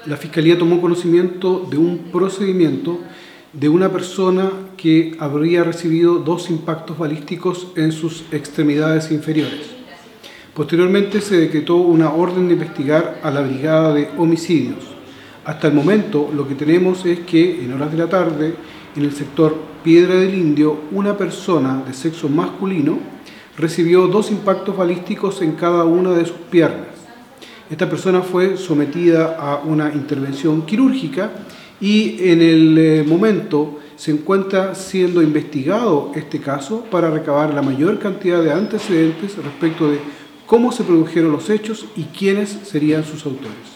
la Fiscalía tomó conocimiento de un procedimiento de una persona que habría recibido 2 impactos balísticos en sus extremidades inferiores. Posteriormente se decretó una orden de investigar a la Brigada de Homicidios. Hasta el momento lo que tenemos es que en horas de la tarde, en el sector Piedra del Indio, una persona de sexo masculino recibió 2 impactos balísticos en cada una de sus piernas. Esta persona fue sometida a una intervención quirúrgica y en el momento se encuentra siendo investigado este caso para recabar la mayor cantidad de antecedentes respecto de cómo se produjeron los hechos y quiénes serían sus autores.